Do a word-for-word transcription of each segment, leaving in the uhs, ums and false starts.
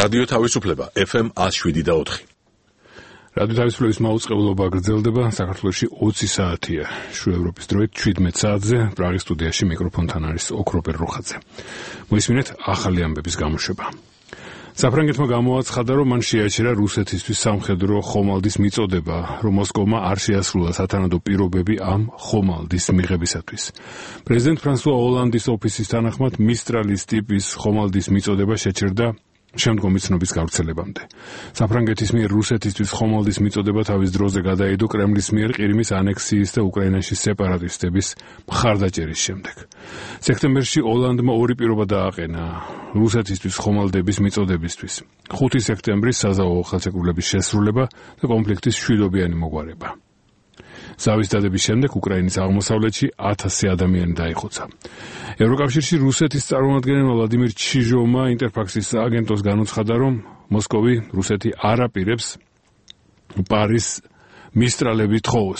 რადიო თავისუფლება ეფ ემ one oh seven და four. რადიო თავისუფლების მაუწყებლობა გრძელდება საქართველოში ოცი საათია. შუა ევროპის დროით seventeen საათზე პრაღის სტუდიაში მიკროფონთან არის ოქროპერ რუხაძე. მოისმინეთ ახალი ამბების გამოშვება. საფრანგეთმა გამოაცხადა, რომ მან შეაჩერა რუსეთისთვის სამხედრო ხომალდის მიწოდება, რომ მოსკოვმა არ შეასრულა სათანადო პირობები ამ ხომალდის მიღებისათვის. პრეზიდენტ ფრანსუა ოლანდის ოფისის თანახმად მისტრალის ტიპის ხომალდის მიწოდება შეჩერდა შემდგომი ცნობის გავრცელებამდე. საფრანგეთის მიერ რუსეთისთვის ხომალდის მიწოდება თავის დროზე გადაიდო კრემლის მიერ ყირიმის ანექსიის და უკრაინაში სეპარატისტების მხარდაჭერის შემდეგ. სექტემბერში ოლანდმა ორი პირობა დააყენა რუსეთისთვის ხომალდების მიწოდებისთვის. ხუთი სექტემბრის საზავო ხელშეკრულების შესრულება და კონფლიქტის მშვიდობიანი მოგვარება. ზავის დადების შემდეგ უკრაინის აღმოსავლეთში ათასი ადამიანი დაიხოცა. ევროკავშირში რუსეთის წარმომადგენელი ვლადიმირ ჩიჟოვმა ინტერფაქსის აგენტოს განუცხადა, რომ მოსკოვი რუსეთი არ აპირებს პარის მისტრალებით თხოვოს.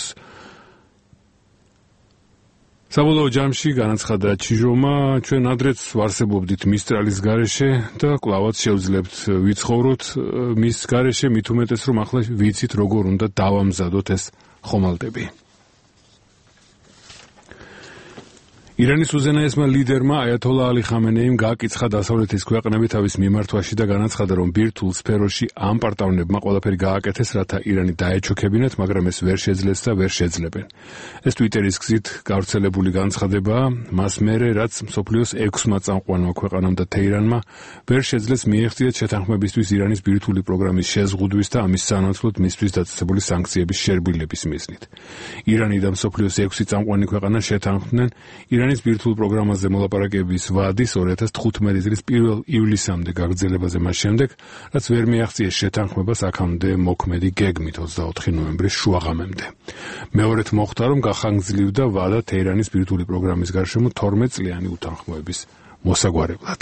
საბოლოო ჯამში განაცხადა ჩიჟოვმა, ჩვენ ადრეც ვარსებობდით მისტრალის გარეშე და კვლავაც შევძლებთ ვიცხოვროთ მის გარეშე, მით უმეტეს რომ ახლა ვიცით როგორ უნდა დავამზადოთ ეს ხომალდები. ირანის უზენაესმა ლიდერმა აიათოლა ალი ხამენეიმ გააკიცხა დასავლეთის ქვეყნები თავის მიმართვაში და განაცხადა, რომ ბირთვულ სფეროში ამ პარტნიორებმა ყველაფერი გააკეთეს, რათა ირანი დაეჩოქებინათ, მაგრამ ეს ვერ შეძლეს და ვერ შეძლებენ. ეს ტვიტერის გზით გავრცელებული განცხადებაა, მას მერე, რაც მსოფლიოს ექვსმა წამყვანმა ქვეყანამ და თეირანმა ვერ შეძლეს მიეღწიათ შეთანხმებისთვის ირანის ბირთვული პროგრამის შეზღუდვის და ამის სანაცვლოდ მისთვის დაწესებული სანქციების შერბილების მიზნით. ირანი და მსოფლიოს ექვსი წამყვანი ქვეყანა შეთანხმდნენ ირანის ბირთვულ პროგრამაზე მოლაპარაკების ვადის two thousand fifteen წლის პირველ ივლისამდე გაგრძელებაზე მას შემდეგ, რაც ვერ მიაღწიეს შეთანხმებას აქამდე მოქმედი გეგმით twenty-four ნოემბრის შუაღამემდე. მეორედ მოხდა, რომ გახანგრძლივდა ვადა თეირანის ბირთვული პროგრამის გარშემო twelve წლიანი უთანხმოების მოსაგვარებლად.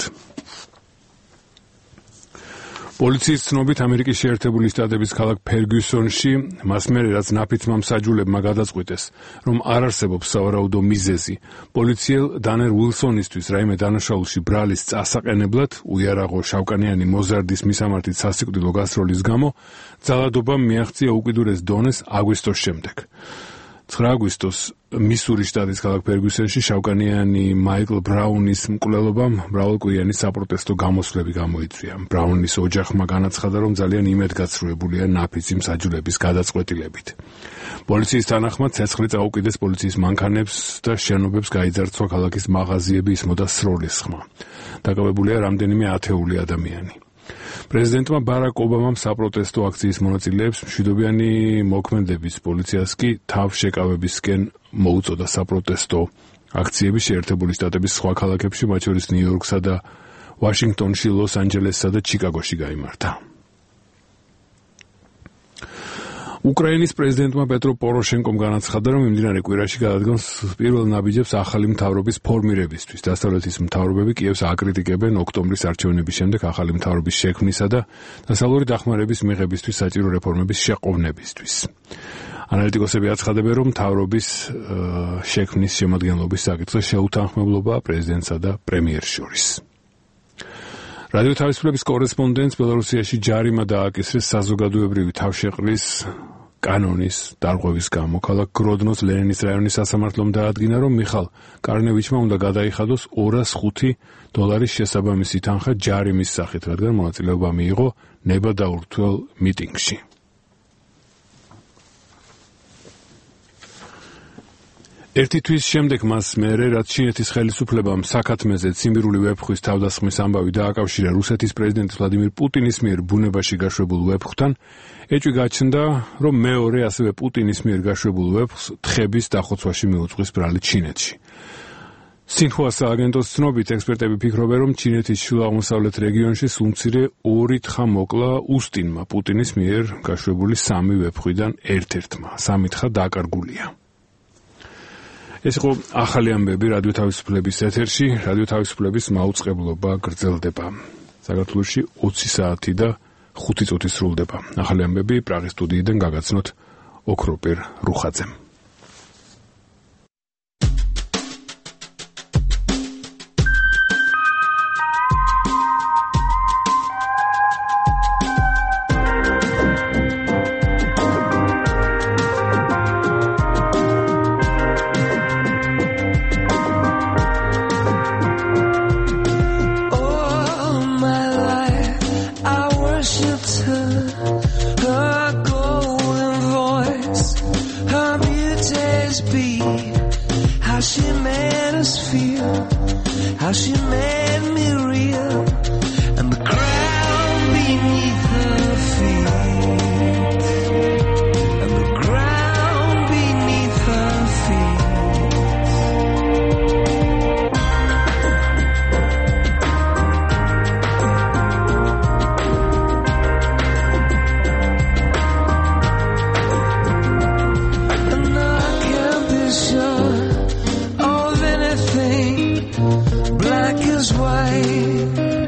პოლიციის ცნობით ამერიკის შეერთებული შტატების ქალაქ ფერგიუსონში მას მერე რაც ნაფიცმა მსაჯულებმა გადაწყვიტეს, რომ არ არსებობს სავარაუდო მიზეზი პოლიციელ დანერ უილსონისთვის რაიმე დანაშაულში ბრალის წასაყენებლად უიარაღო შავკანიანი მოზარდის მისამართით სასიკვდილო გასროლის გამო ძალადობამ მიაღწია უკიდურეს დონეს აგვისტოს შემდეგ. nine აგვისტოს მისურის შტატის ქალაქ ფერგიუსონში შავკანიანი მაიკლ ბრაუნის მკვლელობამ მრავალკვირიანი საპროტესტო გამოსვლები გამოიწვია. ბრაუნის ოჯახმა განაცხადა, რომ ძალიან იმედგაცრუებულია ნაფიცი მსაჯულების გადაწყვეტილებით. პოლიციის თანახმად ცეცხლი წაუკიდეს პოლიციის მანქანებს და შენობებს გაიძარცვა ქალაქის მაღაზიები ისმოდა სროლის ხმა. დაკავებულია რამდენიმე ათეული ადამიანი. პრეზიდენტმა ბარაკ ობამამ საპროტესტო აქციის მონაწილეებს მშვიდობიანი მოქმედების პოლიციას კი თავშეკავებისკენ მოუწოდა საპროტესტო აქციები შეერთებული შტატების სხვა ქალაქებში, მათ შორის ნიუ-იორკსა და ვაშინგტონში, ლოს-ანჯელესსა და ჩიკაგოში გაიმართა. უკრაინის პრეზიდენტმა პეტრო პოროშენკომ განაცხადა, რომ მიმდინარე კვირაში გადადგოს პირველ ნაბიჯებს ახალი მთავრობის ფორმირებისთვის. დასავლეთის მთავრობები კიევს აკრიტიკებენ ოქტომბრის არჩევნების შემდეგ ახალი მთავრობის შექმნისა და დასავლური დახმარების მიღებისთვის საჭირო რეფორმების შეყოვნებისთვის. ანალიტიკოსები აცხადებენ, რომ მთავრობის შექმნის შემადგენლობის საკითხზე შეუთანხმებლობაა პრეზიდენტსა და პრემიერს შორის. რადიო თავისუფლების კორესპონდენტს ბელარუსიაში ჯარიმა დააკისრეს საზოგადოებრივი თავშეყრის კანონის დარღვევის გამო. ქალაქ გროდნოს ლენინის რაიონის სასამართლომ დაადგინა, რომ მიხალ კარნევიჩმა უნდა გადაიხადოს two hundred five დოლარის შესაბამისი თანხა ჯარიმის სახით, რადგან მონაწილეობა მიიღო ნებადაურთვალ მიტინგში. ერთი თვის შემდეგ მას მერე, რაც ჩინეთის ხელისუფლებამ საქათმეზე ციმბირული ვეფხვის თავდასხმის ამბავი დააკავშირა რუსეთის პრეზიდენტ ვლადიმირ პუტინის მიერ ბუნებაში გაშვებულ ვეფხვთან, ეჭვი გაჩნდა, რომ მეორე ასევე პუტინის მიერ გაშვებულ ვეფხს თხების დახოცვაში მიუძღვის ბრალი ჩინეთში. სინჰუას აგენტოს ცნობით ექსპერტები ფიქრობენ, რომ ჩინეთის შუა-აღმოსავლეთ რეგიონში სულმცირე ორი თხა მოკლა უსტინმა პუტინის მიერ გაშვებული სამი ვეფხვიდან ერთ-ერთმა. სამი თხა დაკარგულია. ეს იყო ახალი ამბები რადიო თავისუფლების ეთერში. რადიო თავისუფლების მაუწყებლობა გრძელდება. საქართველოში ოცი საათი და ხუთი წუთი სრულდება. ახალი ამბები პრაღის სტუდიიდან გაგაცნოთ ოქროპერ რუხაძემ. be, how she made us feel, how she made me real, and the ground beneath her feet, and the ground beneath her feet. And I can't be sure of anything. Black is white,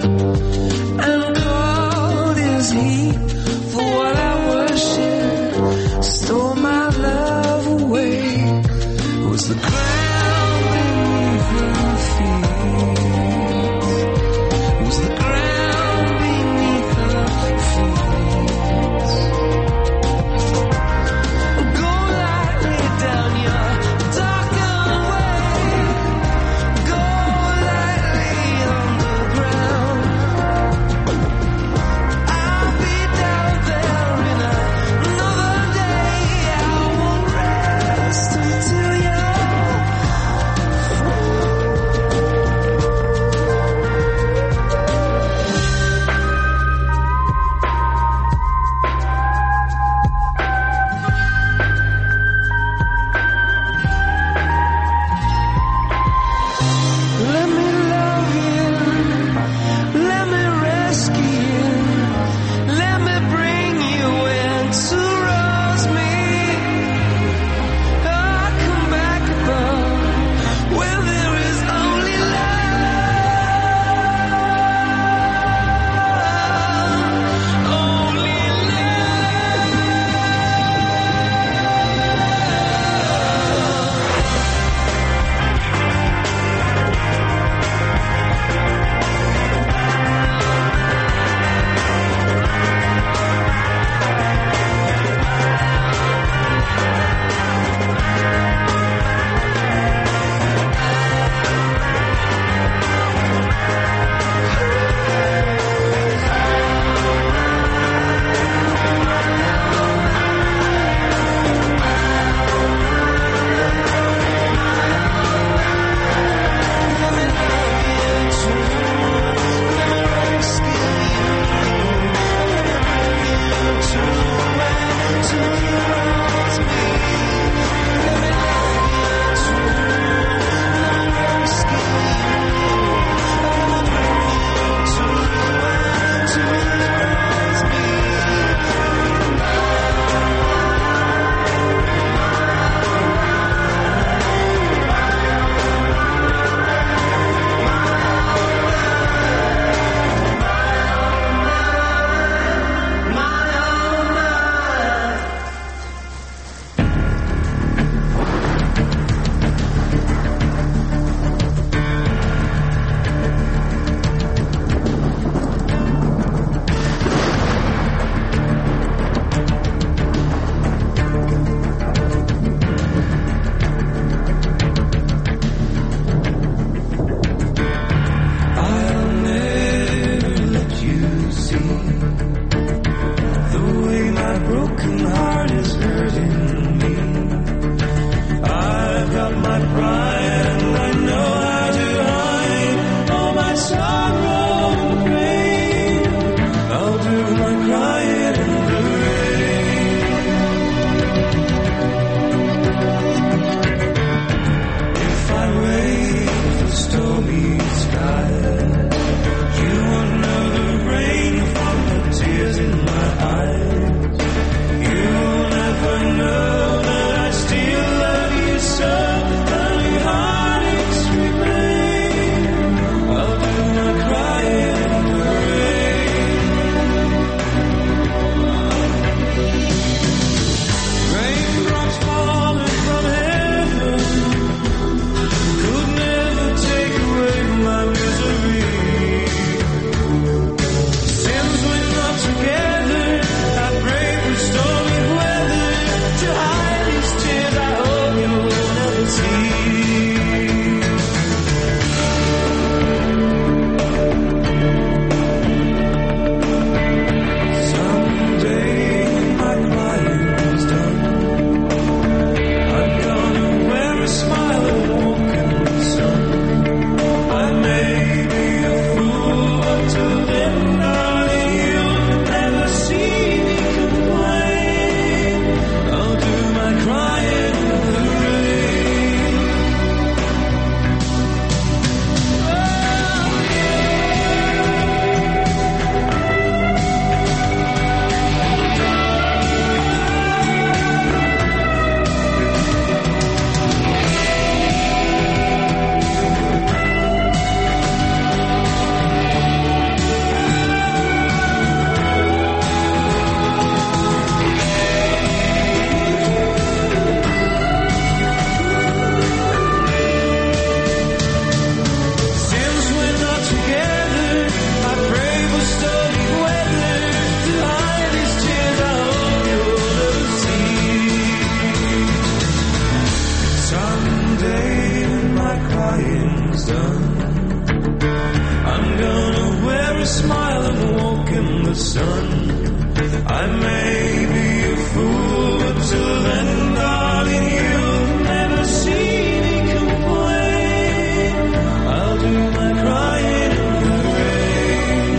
crying's done. I'm gonna wear a smile and walk in the sun. I may be a fool, but till then, darling, you'll never see me complain. I'll do my crying in the rain.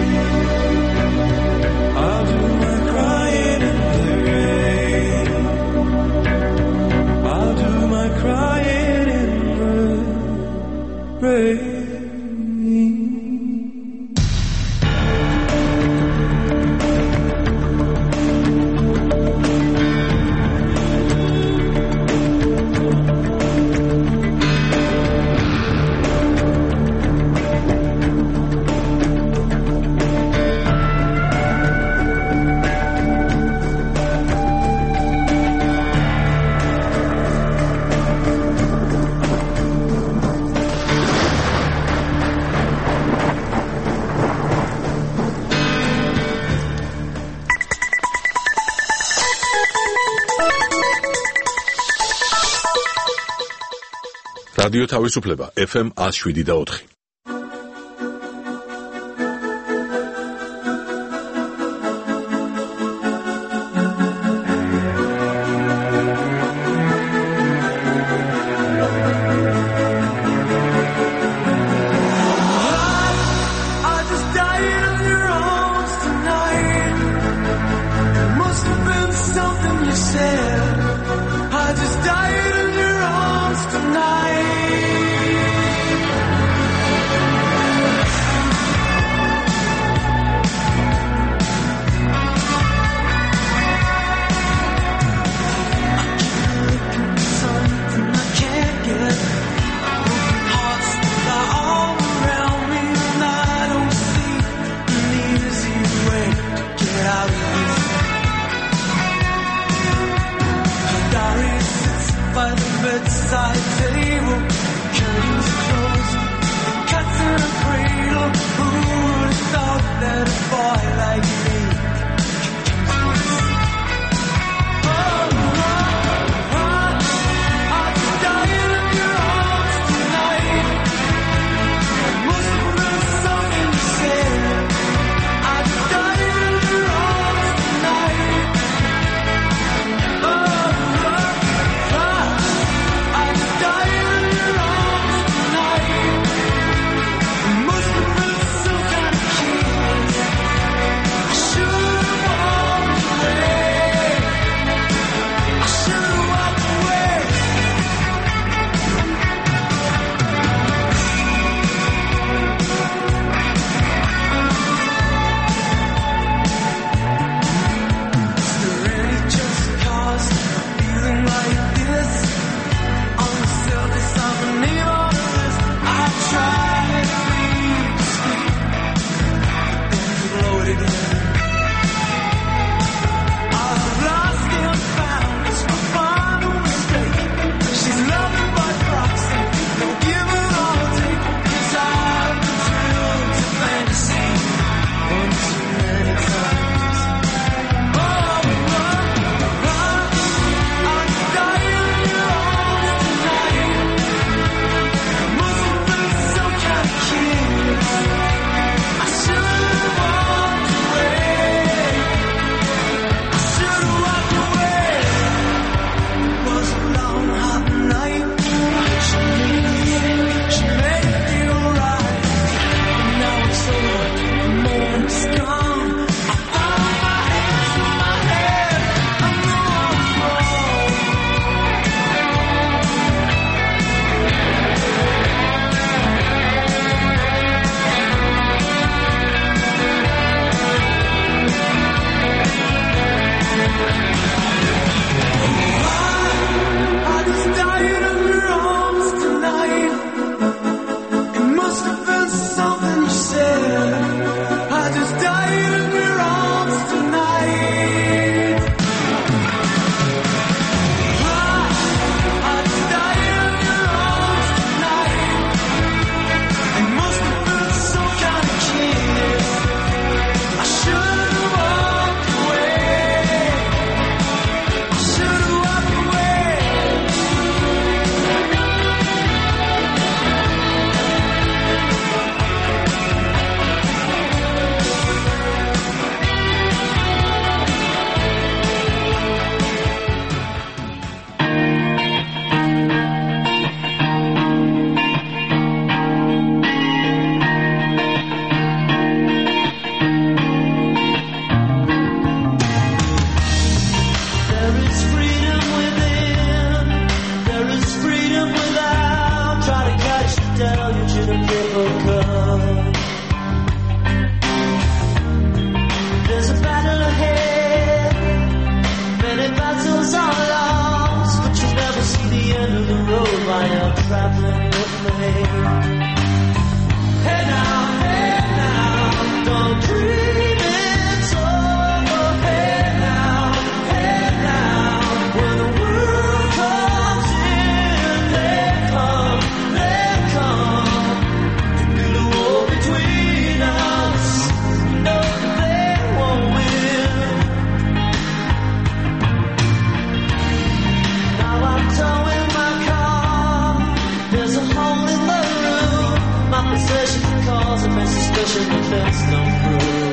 I'll do my crying in the rain. I'll do my crying in the rain. რადიო თავისუფლება ეფ ემ one oh seven და four. Tonight traveling with me. Hey now, hey now, don't dream it's over. Hey now, hey now, when the world comes in, they come, they come to build a wall between us. No, they won't win. Now I'm towing my car. There's a hole in the roof. My possession can cause a mess, especially if there's no proof.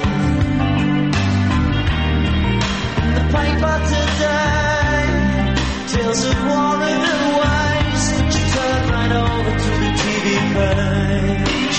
The paper today tells of war and waste. She turned right over to the T V page.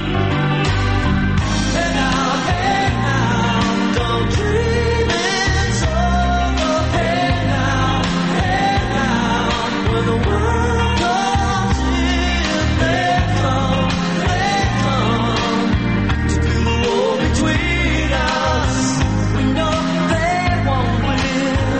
Hey now, hey now, don't dream it's over. Hey now, hey now, when the world comes in, they come, they come to build a wall between us. We know they won't win.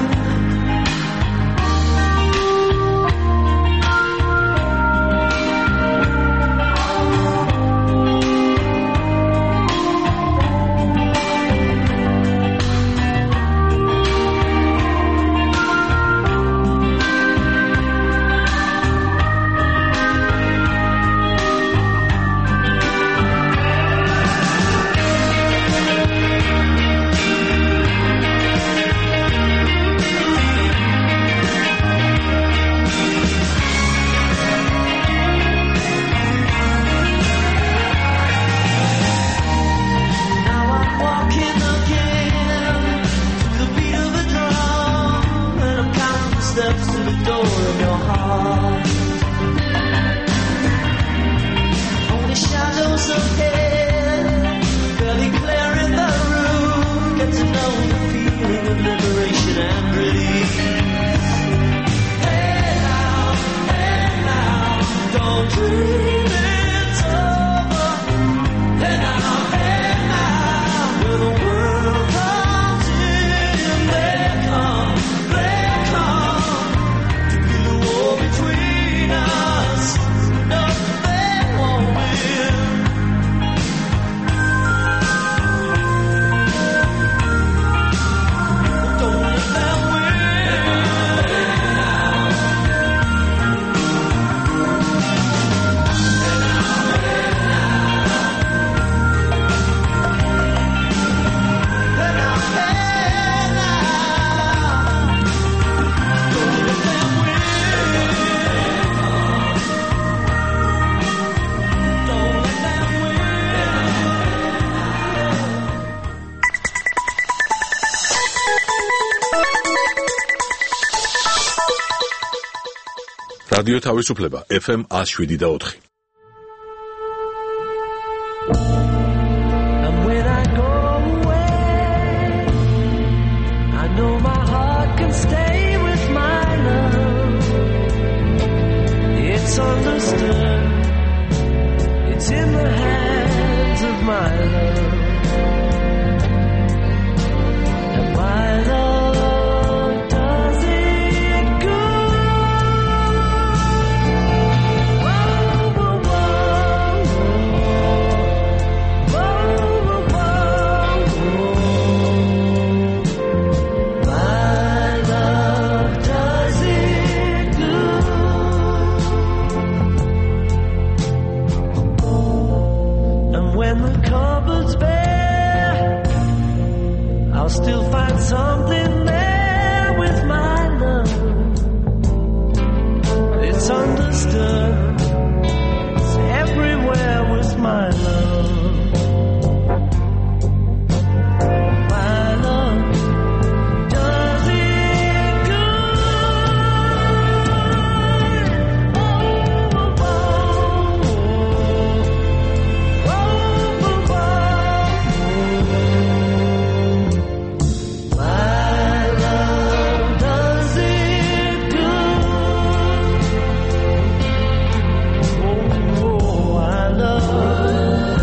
Now I'm walking again to the beat of a drum, and I'm counting the steps to the door of your heart. Only shadows ahead, barely clear in the room. Get to know the feeling of liberation and relief. Hey now, hey now, don't dream it's over. Hey now, hey now, when the world comes in, they come, they come to build a wall between us. No, they won't win. Don't let them win. Hey now, hey now, don't let them win. Don't let them რადიო თავისუფლება ეფ ემ one oh seven და four. And when I go away, I know my heart can stay with my love. It's understood. It's in the hands of my love. And my love does it good. Whoa, whoa, whoa, whoa, whoa, whoa. My love does it good. And when the cupboard's bare, I'll still find something there with my love. It's understood. It's everywhere with my love. My love does it good. Oh, oh, oh, oh, oh, oh, oh. My love does it good. Oh, oh, I love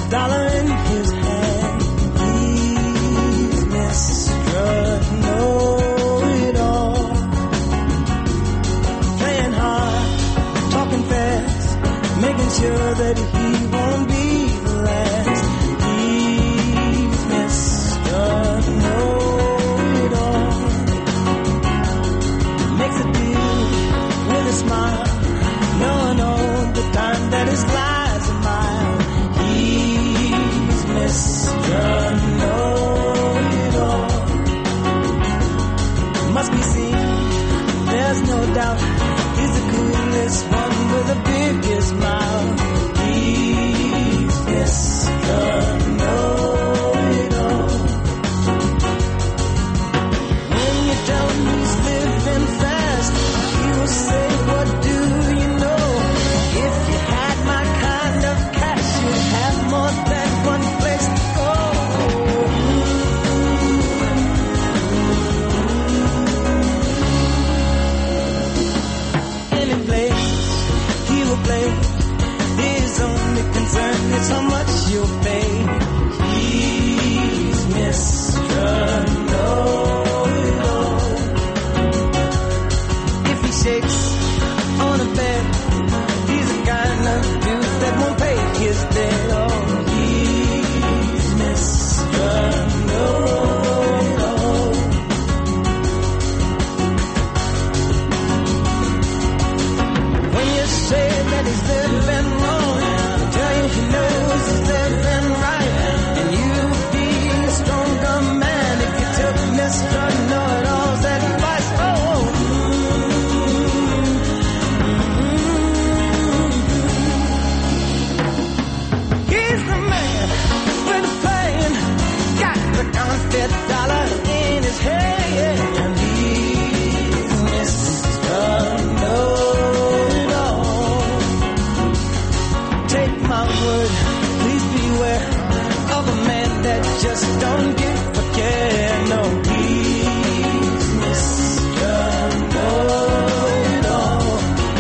dollar in his hand. He's Mister Know-It-All, playing hard, talking fast, making sure that he won't be the last. He's Mister Know-It-All, makes a deal with a smile, knowing all the time that his lies a mile. He's Mister Know-It-All, must be seen, there's no doubt. He's the coolest one with the biggest mouth. He's Mister Know-It-All. When you tell him he's living fast, he will say, what do you know? If you had my kind of cash, you'd have more than one place to go. Any place he will play, his only concern is how much you'll pay. He's Mister Know-It-All. If he shakes on a bed, he's the kind of dude that won't pay his debt. Oh, he's Mister Know-It-All. When you say that he's living wrong, tell you he knows he's living right. And you'd be a stronger man if you took Mister Know-It-All's advice. Oh, he's the man with the plan, got the counterfeit dollar in his hand. He's Mister Know-It-All. Take my word, please beware of a man that just don't give a care. No, he's Mister Know-It-All.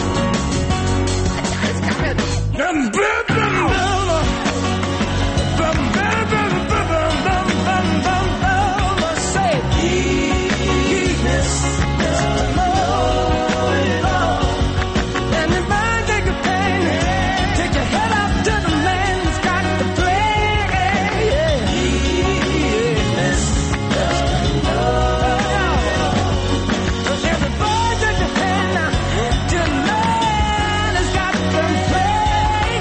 Say, he's Mister Know-It-All. And if I take a pain, take your head up to the man who's got the plan. He's Mister Know-It-All. So everybody take your hand now to the man who's got the plan.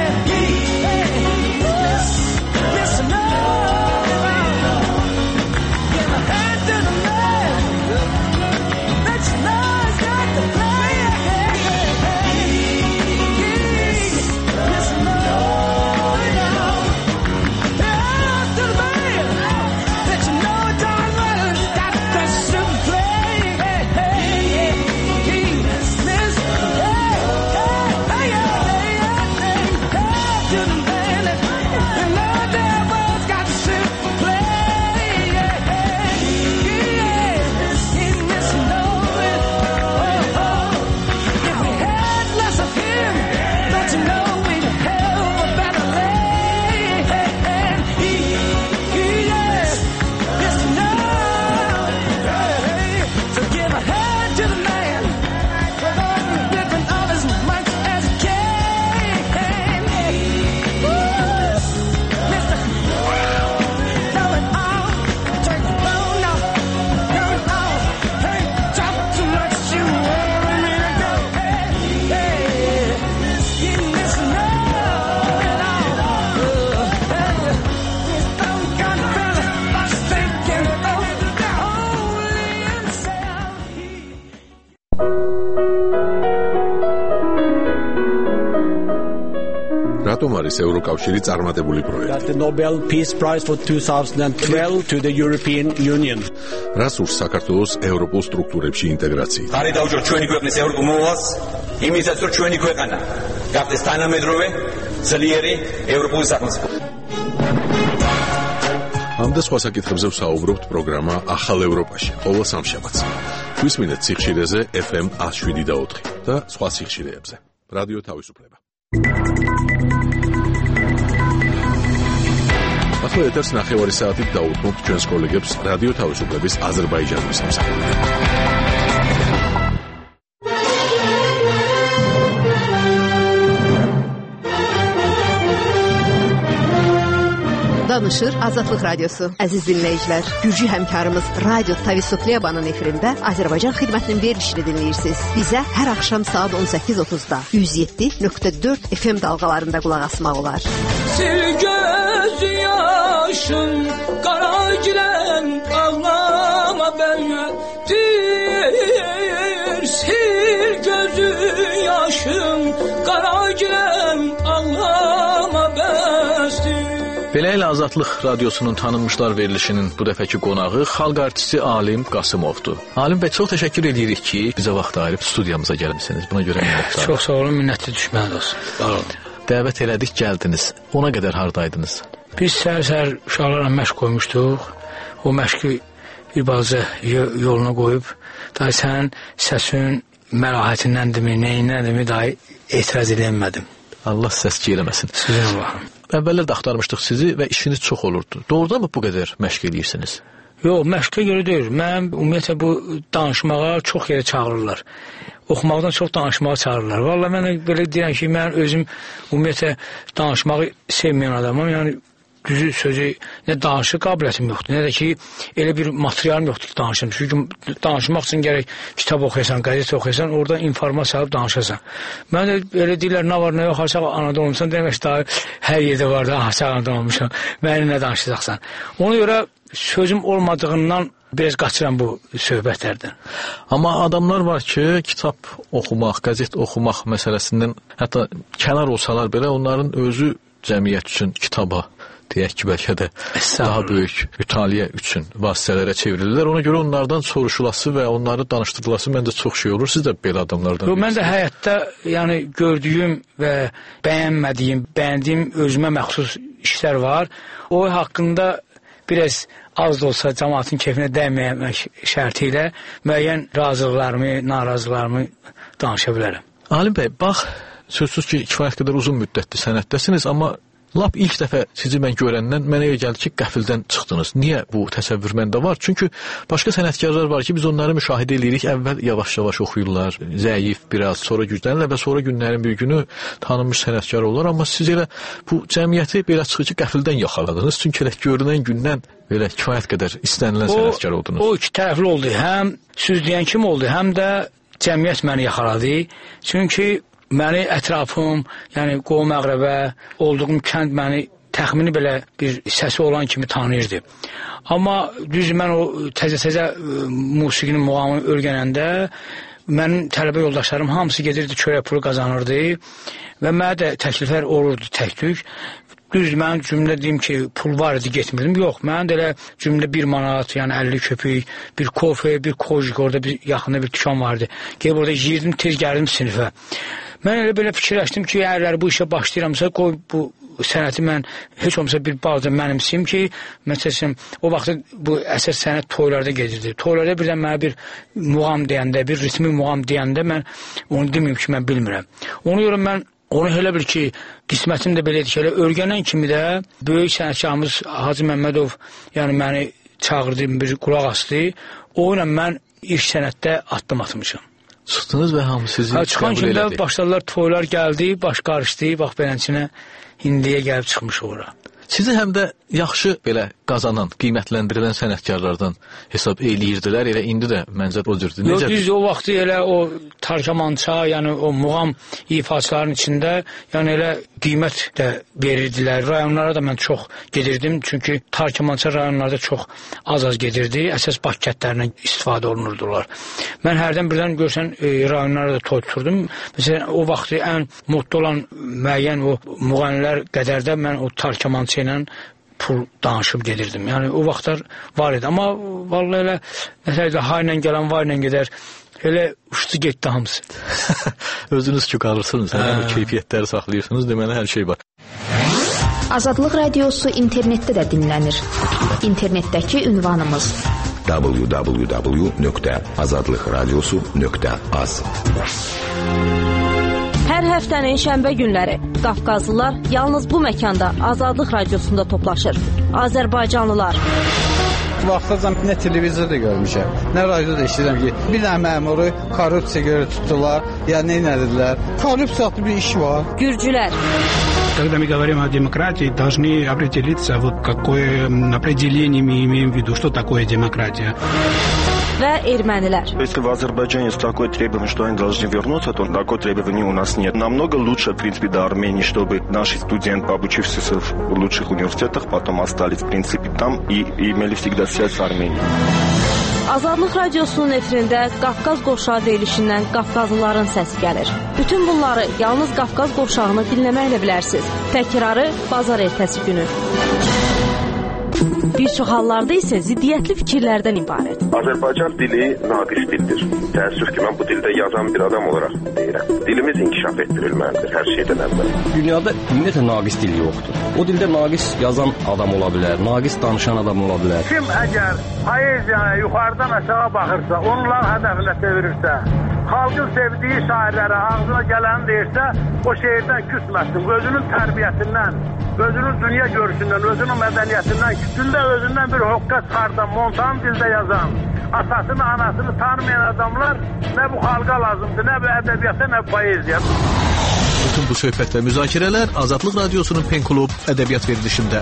He's Mister Know-It-All. Give a hand to the man that you know has got the plan. He's Mister Know-It-All. Hand to the man that you know darn well has got the super plan. He's Mister Know-It-All. Hand to the man that you know damn well's got the super plan. He's Mister Know-It-All. If we had less of him, don't you know we'd have a better land? He, he is Mister Know-It-All. So give a hand to the man with all his might as he can. Mister Know-It-All. Take the phone off, Know-It-All. Hey, talk too much, you worry me to go. Hey, he's Mister Know-It-All. He's some kind of fella, lost thinking, only himself. რატომ არის ევროკავშირი წარმატებული პროექტი? Got the Nobel Peace Prize for twenty twelve to the European Union. რას ურს საქართველოს ევროპულ სტრუქტურებში ინტეგრაცია? ხარი დაუჭრ ჩვენი ქვეყნის ევროპულ მოვალს, იმისაც რომ ჩვენი ქვეყანა გახდეს თანამედროვე, ძლიერი ევროპული სახელმწიფო. ამ და სხვა საკითხებზე ვსაუბრობთ პროგრამა ახალ ევროპაში, ყოველ სამშაბათს. გვისმინეთ სიხშირეზე ეფ ემ one oh seven და four და სხვა სიხშირეებზე. რადიო თავისუფლება. ახლა ეთერს ნახევარი საათით დაუთმობთ ჩვენს კოლეგებს რადიო თავისუფლების აზერბაიჯანის სამსახურიდან. Danışır Azadlıq Radyosu. Əziz dinləyicilər, Gürcü həmkarımız Radio Tavisotliyabanın efirində Azərbaycan xidmətinin verilişini dinləyirsiniz. Bizə hər axşam saat on səkkiz otuzda yüz yeddi nöqtə dörd F M dalğalarında qulaq asmaq olar. Sil göz yaşın, qara girən ağlama bəyədir. Sil gözü yaşın, qara girən ağlama bəsdir. Belə ilə Azadlıq Radiosunun tanınmışlar verilişinin bu dəfəki qonağı xalq artisti Alim Qasımovdur. Alim bəy, çox təşəkkür edirik ki, bizə vaxt ayırıb studiyamıza gəlmisiniz. Buna görə minnətdarıq. Çox sağ olun, minnətli düşməniz olsun. Sağ olun. Dəvət elədik, gəldiniz. Ona qədər hardaydınız? Biz səhər-səhər uşaqlarla məşq qoymuşduq. O məşqi bir balaca yoluna qoyub, daha sənin səsin məlahətindəndirmi, neyindəndirmi, daha etiraz edəmədim. Allah səs-küy eləməsin. Sizin Allahım. Əvvəllər də axtarmışdıq sizi və işiniz çox olurdu. Doğrudan mı bu qədər məşq edirsiniz? Yox, məşqə görə deyil. Mən ümumiyyətlə bu danışmağa çox yerə çağırırlar. Oxumaqdan çox danışmağa çağırırlar. Vallahi mən belə deyirəm ki, mən özüm ümumiyyətlə danışmağı sevməyən adamım. Yəni düzü sözü nə danışıq qabiliyyətim yoxdur, nə də ki elə bir materialım yoxdur ki danışım. Çünki danışmaq üçün gərək kitab oxuyasan, qəzet oxuyasan, orada informasiya alıb danışasan. Mən də elə deyirlər, nə var, nə yox, haçaq anadan olmuşsan, demək daha hər yerdə var da, haçaq anadan olmuşam, məni nə danışacaqsan. Ona görə sözüm olmadığından biraz qaçıram bu söhbətlərdən. Amma adamlar var ki, kitab oxumaq, qəzet oxumaq məsələsindən hətta kənar olsalar belə onların özü cəmiyyət üçün kitaba deyək ki, bəlkə də daha böyük mütaliə üçün vasitələrə çevrilirlər. Ona görə onlardan soruşulası və onları danışdırılası məncə çox şey olur. Siz də belə adamlardan bilirsiniz. Mən də həyatda yəni, gördüyüm və bəyənmədiyim, bəyəndiyim özümə məxsus işlər var. O haqqında biraz az da olsa cəmaatın keyfinə dəyməmək şərti ilə müəyyən razılıqlarımı, narazılıqlarımı danışa bilərəm. Alim bəy, bax, sözsüz ki, kifayət qədər uzun müddətli sənətdəsiniz, amma lap ilk dəfə sizi mən görəndən mənə elə gəldi ki, qəfildən çıxdınız. Niyə bu təsəvvür məndə var? Çünki başqa sənətkarlar var ki, biz onları müşahidə edirik, əvvəl yavaş-yavaş oxuyurlar, zəif biraz, sonra güclənirlər və sonra günlərin bir günü tanınmış sənətkar olurlar. Amma siz elə bu cəmiyyəti belə çıxıcı qəfildən yaxaladınız. Çünki elə görünən gündən belə kifayət qədər istənilən sənətkar oldunuz. O iki tərəfli oldu. Həm süz deyən kim oldu, həm də cəmiyyət məni yaxaladı. Çünki məni ətrafım, yəni qohum əqrəbə, olduğum kənd məni təxmini belə bir səsi olan kimi tanıyırdı. Amma düz mən o təzə-təzə musiqinin muğamını öyrənəndə mənim tələbə yoldaşlarım hamısı gedirdi, çörək pulu qazanırdı və mənə də təkliflər olurdu tək-tük. Düz mən cümlə deyim ki, pul var idi, getmirdim. Yox, mən də elə cümlə bir manat, yəni əlli köpük, bir kofe, bir kojik, orada bir yaxında bir dükan vardı. Gəlib orada yiyirdim, tez gəldim sinifə. Mən elə belə fikirləşdim ki, əgər bu işə başlayıramsa, qoy bu sənəti mən heç olmasa bir bazda mənimsiyim ki, məsələn, o vaxtda bu əsas sənət toylarda gedirdi. Toylarda birdən mənə bir muğam deyəndə, bir ritmi muğam deyəndə mən onu deməyim ki, mən bilmirəm. Ona görə mən onu elə bil ki, qismətim də belə edik, elə öyrənən kimi də böyük sənətkarımız Hacı Məmmədov yəni məni çağırdı, bir qulaq asdı. O ilə mən ilk sənətdə addım atmışam. Çıxdınız və hamı sizi ha, çıxan kimi də başladılar, toylar gəldi, baş qarışdı, bax belənçinə indiyə gəlib çıxmış ora. Sizi həm də yaxşı belə qazanan, qiymətləndirilən sənətkarlardan hesab eləyirdilər, elə indi də məncə o cürdür. Yox, düz o vaxtı elə o tarkamança, yəni o muğam ifaçıların içində, yəni elə qiymət də verirdilər. Rayonlara da mən çox gedirdim, çünki tarkamança rayonlarda çox az-az gedirdi, əsas Bakı kəndlərindən istifadə olunurdular. Mən hərdən birdən görsən e, rayonlara da toy tuturdum. Məsələn, o vaxtı ən mutlu olan müəyyən o müğənnilər qədər də mən o tarkamança ilə pul danışıb gedirdim. Yəni o vaxtlar var idi. Amma vallahi elə məsələn ha ilə gələn var ilə gedər. Elə uçdu getdi hamısı. Özünüz ki qalırsınız, hə, bu keyfiyyətləri saxlayırsınız, deməli hər şey var. Azadlıq Radiosu internetdə də dinlənir. İnternetdəki ünvanımız w w w nöqtə azadlıq radiosu nöqtə az. Hər həftənin şənbə günləri Qafqazlılar yalnız bu məkanda Azadlıq Radiosunda toplaşır. Azərbaycanlılar. Vaxtacan nə televizorda görmüşəm, nə radioda eşidirəm ki, bir dənə məmuru korrupsiya görə tutdular, ya nə edildilər. Korrupsiya adlı bir iş var. Gürcülər. Когда мы говорим о демократии, должны определиться, вот какое определение мы имеем в виду, что такое демократия. Və ermənilər. Если в Азербайджане есть такое требование, что они должны вернуться, то такое требование у нас нет. Намного лучше, в принципе, до Армении, чтобы наши студенты, обучившиеся в лучших университетах, потом остались, в принципе, там и, и имели всегда связь с Арменией. Azadlıq Radiosunun efirində Qafqaz qovşağı deyilişindən Qafqazlıların səsi gəlir. Bütün bunları yalnız Qafqaz qovşağını dinləməklə bilərsiniz. Təkrarı bazar ertəsi günü. Bir çox hallarda isə ziddiyyətli fikirlərdən ibarət. Azərbaycan dili naqis dildir. Təəssüf ki, mən bu dildə yazan bir adam olaraq deyirəm. Dilimiz inkişaf etdirilməlidir hər şeydən əvvəl. Dünyada ümumiyyətlə naqis dil yoxdur. O dildə naqis yazan adam ola bilər, naqis danışan adam ola bilər. Kim əgər poeziyaya yuxarıdan aşağı baxırsa, onlar hədəfinə çevirirsə, xalqın sevdiyi şairlərə ağzına gələni deyirsə, o şeirdən küsməsin. Özünün tərbiyəsindən, özünün dünya görüşündən, özünün mədəniyyətindən, kütündə özündən bir hoqqa çıxardan, montan dildə yazan, atasını, anasını tanımayan adamlar nə bu xalqa lazımdır, nə bu ədəbiyyata, nə bu poeziya. Bütün bu söhbət və müzakirələr Azadlıq Radiosunun Pen Klub ədəbiyyat verilişində.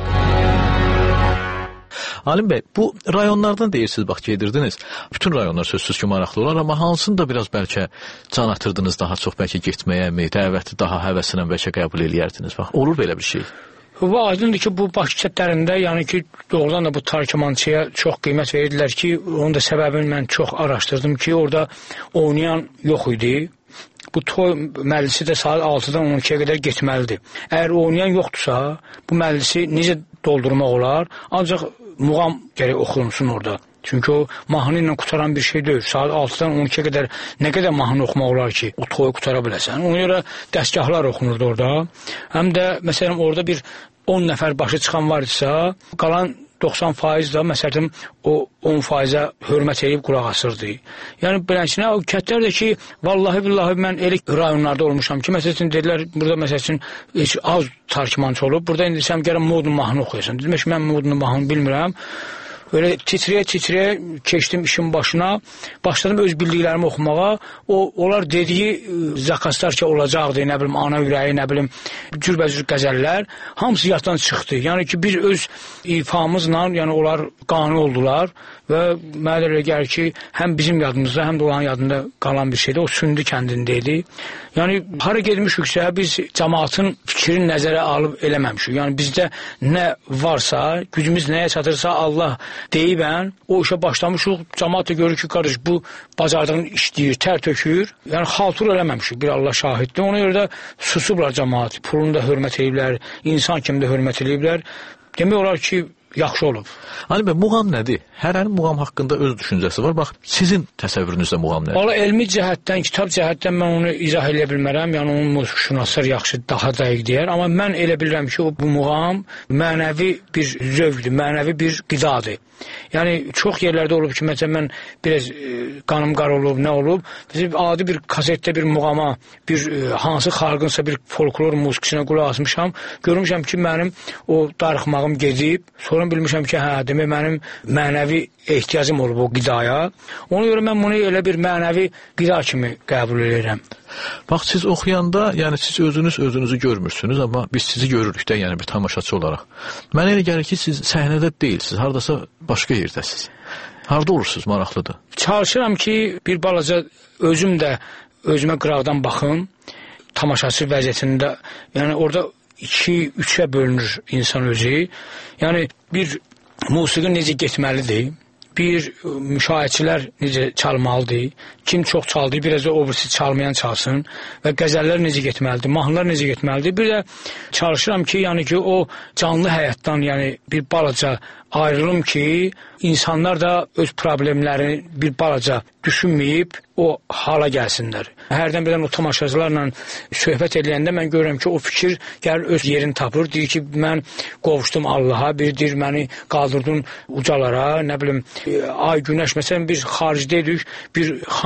Alim bəy, bu rayonlardan deyirsiniz, bax gedirdiniz. Bütün rayonlar sözsüz ki maraqlı olar, amma hansını da biraz bəlkə can atırdınız daha çox bəlkə getməyə mi, dəvəti daha həvəsinə bəlkə qəbul eləyərdiniz. Bax, olur belə bir şey. Bu aydındır ki, bu Bakı kətlərində, yəni ki, doğrudan da bu tarkimançıya çox qiymət verirdilər ki, onun da səbəbini mən çox araşdırdım ki, orada oynayan yox idi. Bu toy məclisi də saat altıdan on ikiyə qədər getməlidir. Əgər oynayan yoxdursa, bu məclisi necə doldurmaq olar? Ancaq muğam gərək oxunsun orada. Çünki o mahnı ilə qutaran bir şey deyil. Saat altıdan on ikiyə qədər nə qədər mahnı oxumaq olar ki, o toyu qutara biləsən. Ona görə dəstgahlar oxunurdu orada. Həm də, məsələn, orada bir on nəfər başı çıxan var idisə, qalan doxsan faiz da, məsələn, o on faizə hörmət edib qulaq asırdı. Yəni, belənçinə, o kətlər də ki, vallahi billahi mən elə rayonlarda olmuşam ki, məsələn, dedilər, burada məsələn, heç az tarkimançı olub, burada indi sən gələn modun mahnı oxuyasan. Demək ki, mən modun mahnı bilmirəm. Öyle titreye-titreye keçdim işin başına, başladım öz bildiklərimi oxumağa. O, onlar dediyi zakazlar ki olacaqdı, nə bilim, ana ürəyi, nə bilim, cürbəcür qəzəllər, hamısı yaddan çıxdı. Yəni ki, bir öz ifamızla, yəni onlar qani oldular və mənə elə gəlir ki, həm bizim yadımızda, həm də onların yadında qalan bir şeydir. O Sündü kəndindeydi. Yəni, hara gedmişiksə, biz cəmaatın fikrini nəzərə alıb eləməmişik. Yəni, bizdə nə varsa, gücümüz nəyə çatırsa Allah deyibən, o işə başlamışıq, cəmaat da görür ki, qarış, bu bacardığını işləyir, tər tökür. Yəni, xaltur eləməmişik, bir Allah şahiddir. Ona görə də susublar cəmaat, pulunu da hörmət ediblər, insan kimi də hörmət ediblər. Demək olar ki, yaxşı olub. Ali bəy, muğam nədir? Hərənin muğam haqqında öz düşüncəsi var. Bax, sizin təsəvvürünüzdə muğam nədir? Valla elmi cəhətdən, kitab cəhətdən mən onu izah edə bilmərəm. Yəni, onun muzikşünaslar yaxşı, daha dəqiq deyər. Amma mən elə bilirəm ki, o bu muğam mənəvi bir zövqdür, mənəvi bir qidadır. Yəni, çox yerlərdə olub ki, məsələn, mən biraz e, qanım qar olub, nə olub, adi bir kasetdə bir muğama, bir e, hansı xalqınsa bir folklor musiqisinə qulaq asmışam, görmüşəm ki, mənim o darıxmağım gedib, sonra bilmişəm ki, hə, demək, mənim mənəvi ehtiyacım olub o qidaya. Ona görə mən bunu elə bir mənəvi qida kimi qəbul edirəm. Bax, siz oxuyanda, yəni siz özünüz özünüzü görmürsünüz, amma biz sizi görürük də, yəni bir tamaşaçı olaraq. Mənə elə gəlir ki, siz səhnədə deyilsiniz, haradasa başqa yerdəsiniz. Harada olursunuz, maraqlıdır. Çalışıram ki, bir balaca özüm də özümə qıraqdan baxım, tamaşaçı vəziyyətində, yəni orada iki, üçə bölünür insan özü. Yəni bir musiqi necə getməlidir, bir müşahiçilər necə çalmalıdır, kim çox çaldı, biraz da o birisi çalmayan çalsın və qəzəllər necə getməlidir, mahnılar necə getməlidir. Bir də çalışıram ki, yəni ki, o canlı həyatdan, yəni bir balaca ayrılım ki, insanlar da öz problemlərini bir balaca düşünməyib o hala gəlsinlər. Hərdən birdən o tamaşaçılarla söhbət edəndə mən görürəm ki, o fikir gəlir öz yerini tapır. Deyir ki, mən qovuşdum Allaha, bir deyir, məni qaldırdın ucalara, nə bilim, ay günəş, məsələn, biz xaricdə idik, bir xanım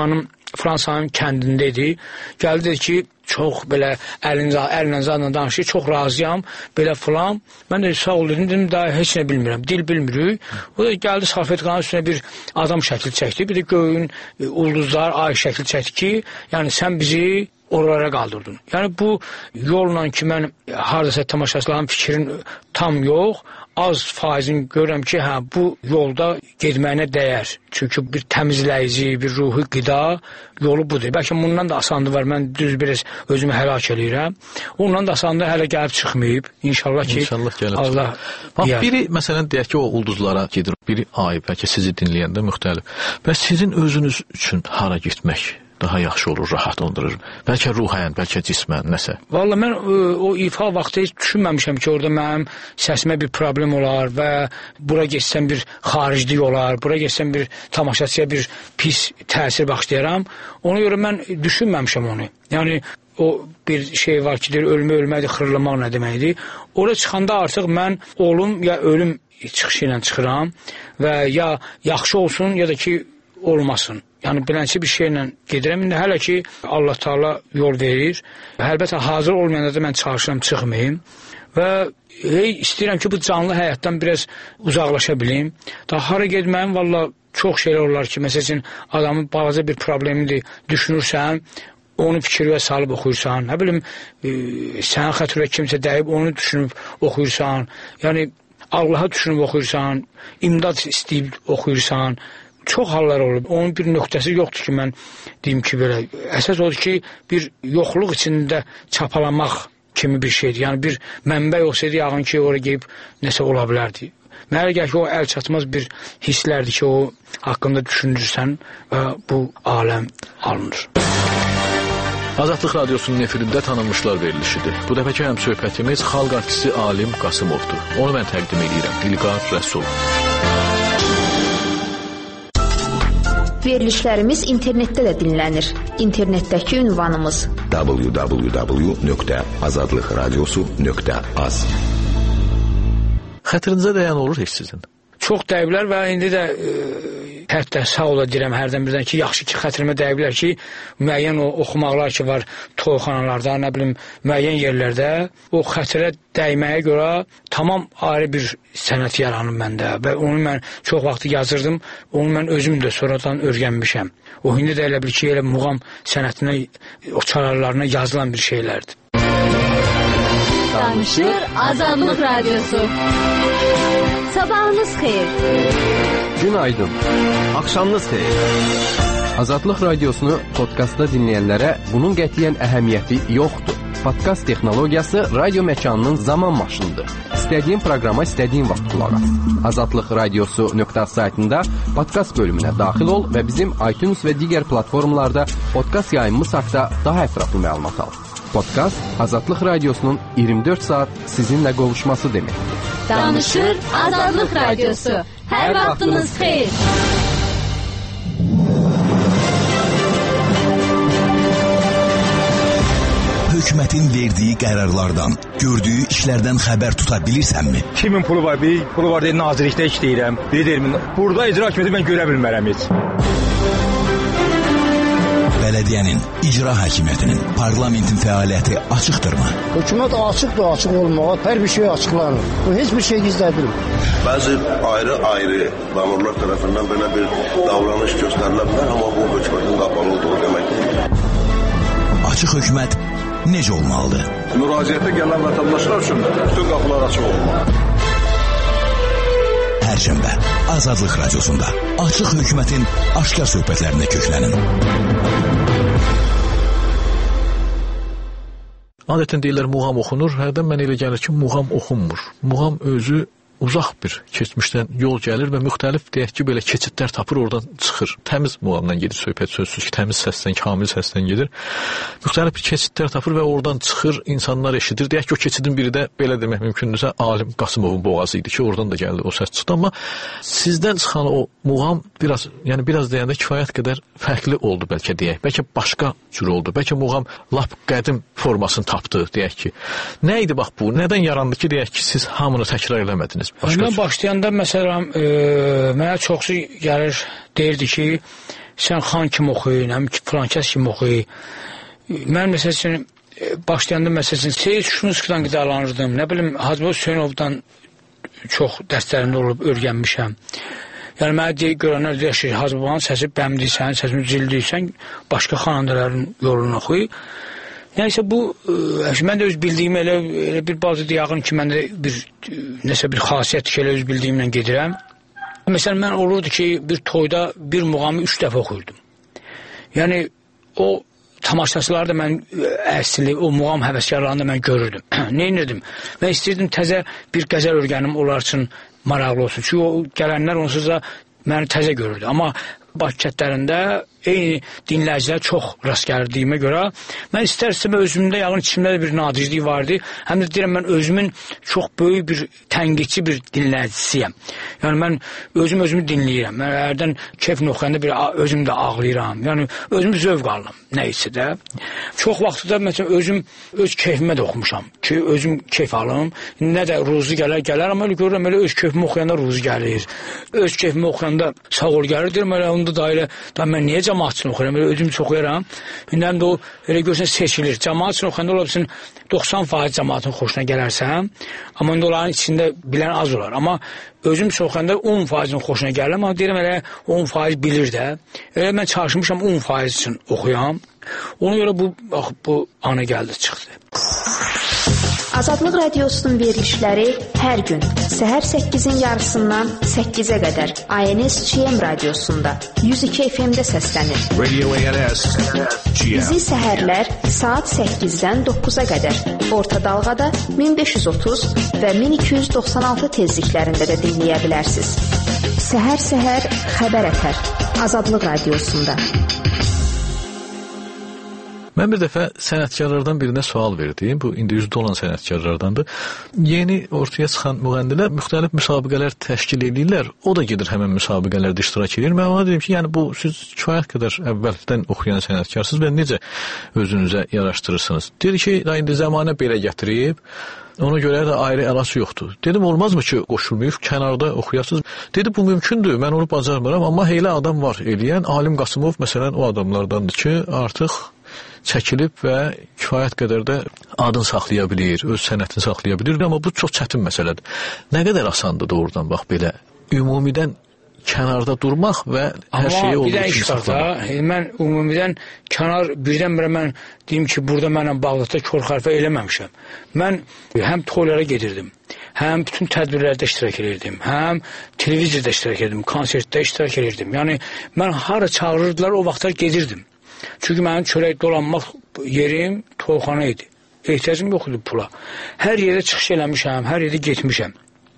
Fransanın kəndində idi. Gəldi dedi ki, çox belə əlinizə, əlinizə danışır, çox razıyam, belə filan. Mən də sağ ol dedim, dedim, daha heç nə bilmirəm, dil bilmirik. O da gəldi salfetkanın üstünə bir adam şəkli çəkdi, bir də göyün ulduzlar, ay şəkli çəkdi ki, yəni sən bizi oralara qaldırdın. Yəni bu yolla ki, mən haradasa tamaşaçıların fikrin tam yox, az faizini görürəm ki, hə, bu yolda getməyinə dəyər. Çünki bir təmizləyici, bir ruhi qida yolu budur. Bəlkə bundan da asandı var, mən düz biraz özümü həlak eləyirəm. Ondan da asandı hələ gəlib çıxmayıb. İnşallah ki, İnşallah gəlib Allah... Bax, biri, məsələn, deyək ki, o ulduzlara gedir, biri ay, bəlkə sizi dinləyəndə müxtəlif. Bəs sizin özünüz üçün hara getmək daha yaxşı olur, rahatlandırır. Bəlkə ruhən, bəlkə cismən, nəsə. Valla mən o, o ifa vaxtı heç düşünməmişəm ki, orada mənim səsimə bir problem olar və bura geçsəm bir xariclik olar, bura geçsəm bir tamaşaçıya bir pis təsir başlayaram. Ona görə mən düşünməmişəm onu. Yəni, o bir şey var ki, deyir, ölmə ölmədir, xırlamaq nə deməkdir. Oraya çıxanda artıq mən olum ya ölüm çıxışı ilə çıxıram və ya yaxşı olsun, ya da ki, olmasın. Yəni, bilənçi bir şeylə gedirəm. İndi hələ ki, Allah Teala yol verir. Əlbəttə, hazır olmayanda da mən çalışıram, çıxmayayım. Və hey, istəyirəm ki, bu canlı həyatdan biraz uzaqlaşa bilim. Daha hara getməyim, valla çox şeylər olar ki, məsəl üçün, adamın balaca bir problemidir, düşünürsən, onu fikirə salıb oxuyursan, nə bilim, e, sənin xətrə kimsə dəyib, onu düşünüb oxuyursan, yəni, Allah'a düşünüb oxuyursan, imdad istəyib oxuyursan, çox hallar olur. Onun bir nöqtəsi yoxdur ki, mən deyim ki, belə, əsas odur ki, bir yoxluq içində çapalamaq kimi bir şeydir. Yəni, bir mənbə olsaydı, yağın ki, oraya gelib nəsə ola bilərdi. Mənə gəl ki, o əl çatmaz bir hisslərdir ki, o haqqında düşünürsən və bu aləm alınır. Azadlıq Radiosunun efirində tanınmışlar verilişidir. Bu dəfəki həm söhbətimiz xalq artisti Alim Qasımovdur. Onu mən təqdim edirəm. İlqar Rəsul. Verilişlərimiz internetdə də dinlənir. İnternetdəki ünvanımız w w w nöqtə azadlıq radiosu nöqtə az. Xətrinizə dəyən olur heç sizin? Çox dəyiblər və indi də e, hətta sağ ola deyirəm hərdən birdən ki, yaxşı ki, xətrimə dəyiblər ki, müəyyən o oxumaqlar ki var toyxanalarda, nə bilim, müəyyən yerlərdə o xətrə dəyməyə görə tamam ayrı bir sənət yaranır məndə və onu mən çox vaxt yazırdım, onu mən özüm də sonradan öyrənmişəm. O indi də elə bir ki, elə muğam sənətinə, o çalarlarına yazılan bir şeylərdir. Danışır Azadlıq Radyosu. Sabahınız xeyir. Günaydın. Akşamınız xeyir. Azadlıq Radiosunu podkastda dinləyənlərə bunun qətiyyən əhəmiyyəti yoxdur. Podkast texnologiyası radio məkanının zaman maşınıdır. İstədiyin proqrama istədiyin vaxt qulaq as. azadlıq radiosu nöqtə az saytında podkast bölümünə daxil ol və bizim iTunes və digər platformalarda podkast yayımımız haqqında daha ətraflı məlumat al. Podkast Azadlıq Radiosunun iyirmi dörd saat sizinlə qovuşması deməkdir. Danışır Azadlıq Radiosu. Hər vaxtınız xeyir. Hökumətin verdiyi qərarlardan, gördüyü işlərdən xəbər tuta bilirsənmi? Kimin pulu var? Bir pulu var deyil, nazirlikdə işləyirəm. Bir deyirəm, burada icra hakimiyyəti mən görə bilmərəm heç. Belediyenin, icra hakimiyyətinin, parlamentin fəaliyyəti açıqdırmı? Hökumət açıqdır, açıq olmağa, hər bir şey açıqlanır. Bu heç bir şey gizlədilmir. Bəzi ayrı-ayrı məmurlar tərəfindən belə bir davranış göstərilə bilər, amma bu hökumətin qapalı olduğu deməkdir. Açıq hökumət necə olmalıdır? Müraciətə gələn vətəndaşlar üçün bütün qapılar açıq olmalı. Hər şəmbə Azadlıq Radiosunda açıq hökumətin aşkar söhbətlərinə köklənin. Adətən deyirlər, muğam oxunur. Hərdən mən elə gəlir ki, muğam oxunmur. Muğam özü uzaq bir keçmişdən yol gəlir və müxtəlif, deyək ki, belə keçidlər tapır, oradan çıxır. Təmiz muğamdan gedir söhbət, sözsüz ki, təmiz səsdən, kamil səsdən gedir. Müxtəlif bir keçidlər tapır və oradan çıxır, insanlar eşidir. Deyək ki, o keçidin biri də, belə demək mümkündürsə, Alim Qasımovun boğazı idi ki, oradan da gəldi, o səs çıxdı. Amma sizdən çıxan o muğam biraz, yəni biraz deyəndə kifayət qədər fərqli oldu bəlkə deyək. Bəlkə başqa cür oldu. Bəlkə muğam lap qədim formasını tapdı, deyək ki. Nə idi bax bu? Nədən yarandı ki, deyək ki, siz hamını təkrar eləmədiniz? Mən başlayanda məsələn e, mənə çoxsu gəlir, deyirdi ki, sən xan kimi oxuy, həm ki, filankəs kimi oxuy. Mən məsəl üçün başlayanda məsəl üçün Seyid Şunuskudan qidalanırdım. Nə bilim, Hacı Hüseynovdan çox dərslərində olub öyrənmişəm. Yəni mənə deyir, görənlər deyir ki, Hacı Babanın səsi bəmliysən, səsini cildiysən, başqa xanəndələrin yolunu oxuy. Nəysə bu, ə, mən də öz bildiyim elə, elə bir bazı deyağın ki, mən də bir, nəsə bir xasiyyət ki, elə öz bildiyimlə gedirəm. Məsələn, mən olurdu ki, bir toyda bir muğamı üç dəfə oxuyurdum. Yəni, o tamaşaçıları da mən əsli, o muğam həvəskarlarını da mən görürdüm. Nə edirdim? Mən istəyirdim təzə bir qəzəl örgənim onlar üçün maraqlı olsun. Çünki o gələnlər onsuz da məni təzə görürdü. Amma Bakı kətlərində eyni dinləyicilər çox rast gəldiyimə görə mən istər-istəmə özümdə yağın içimdə bir nadirlik vardı. Həm də deyirəm, mən özümün çox böyük bir tənqidçi bir dinləyicisiyəm. Yəni mən özüm özümü dinləyirəm. Mən hərdən keyfini oxuyanda bir özüm də ağlayıram. Yəni özümü zövq alıram nə isə də. Çox vaxtda məsələn özüm öz keyfimə də oxumuşam ki, özüm keyf alım. Nə də ruzu gələr, gələr, amma elə görürəm, elə öz keyfimi oxuyanda ruzu gəlir. Öz keyfimi oxuyanda sağ ol gəlir, deyirəm, elə onda da elə, da mən niyə cəmaat üçün oxuyuram, elə özüm çox oxuyuram. İndi həm də o, elə görsən seçilir. Cəmaat üçün oxuyanda ola bilsin doxsan faiz cəmaatın xoşuna gələrsən, amma indi onların içində bilən az olar. Amma özüm üçün oxuyanda on faizin xoşuna gəlir, amma deyirəm, elə on faiz bilir də. Elə mən çalışmışam on faiz üçün oxuyam. Ona görə bu, bax, bu ana gəldi, çıxdı. Azadlıq Radiosunun verilişləri hər gün səhər səkkizin yarısından səkkizə qədər I N S G M radiosunda yüz iki F M-də səslənir. Radio A N S G M. Bizi səhərlər saat səkkizdən doqquza qədər orta dalğada min beş yüz otuz və min iki yüz doxsan altı tezliklərində də dinləyə bilərsiniz. Səhər-səhər xəbər ətər Azadlıq Radiosunda. Mən bir dəfə sənətkarlardan birinə sual verdim. Bu indi üzdə olan sənətkarlardandır. Yeni ortaya çıxan müğənnilər müxtəlif müsabiqələr təşkil edirlər. O da gedir həmin müsabiqələrdə iştirak edir. Mən ona dedim ki, yəni bu siz kifayət qədər əvvəldən oxuyan sənətkarsınız və necə özünüzə yaraşdırırsınız? Dedi ki, indi zamanə belə gətirib, ona görə də ayrı əlası yoxdur. Dedim, olmazmı ki, qoşulmayıb, kənarda oxuyasınız? Dedi, bu mümkündür, mən onu bacarmıram, amma elə adam var eləyən. Alim Qasımov, məsələn, o adamlardandır ki, artıq çəkilib və kifayət qədər də adını saxlaya bilir, öz sənətini saxlaya bilir, amma bu çox çətin məsələdir. Nə qədər asandır doğrudan, bax belə, ümumidən kənarda durmaq və hər şeyi olduğu kimi saxlamaq. Mən ümumidən kənar birdən-birə mən deyim ki, burada mənlə Bağdadda kör xərfə eləməmişəm. Mən həm toylara gedirdim, həm bütün tədbirlərdə iştirak edirdim, həm televiziyada iştirak edirdim, konsertdə iştirak edirdim. Yəni, mən hara çağırırdılar, o vaxtlar gedirdim. Çünki mənim çörək dolanmaq yerim toyxana idi. Ehtiyacım yox idi pula. Hər yerdə çıxış eləmişəm, hər yerdə getmişəm.